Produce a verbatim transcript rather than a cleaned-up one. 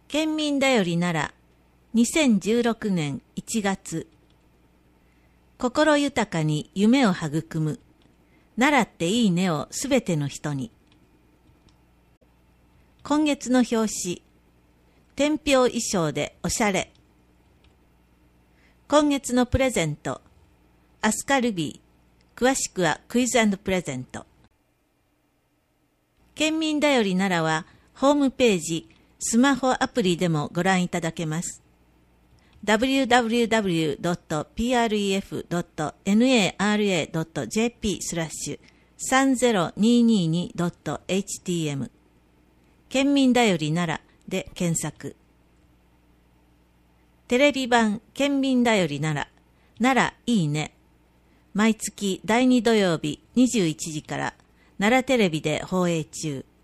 県民だよりならにせんじゅうろくねんいちがつ、心豊かに夢を育む奈良っていいねをすべての人に。今月の表紙、天平衣装でおしゃれ。今月のプレゼント、アスカルビー、詳しくはクイズ&プレゼント。県民だよりならはホームページ、スマホアプリでもご覧いただけます。ダブリューダブリューダブリュードットプレフドットナラドットジェーピースラッシュさんぜろにににドットエイチティーエム 県民だよりならで検索。テレビ版県民だよりなら、ならいいね。毎月だいに土曜日にじゅういちじから奈良テレビで放映中。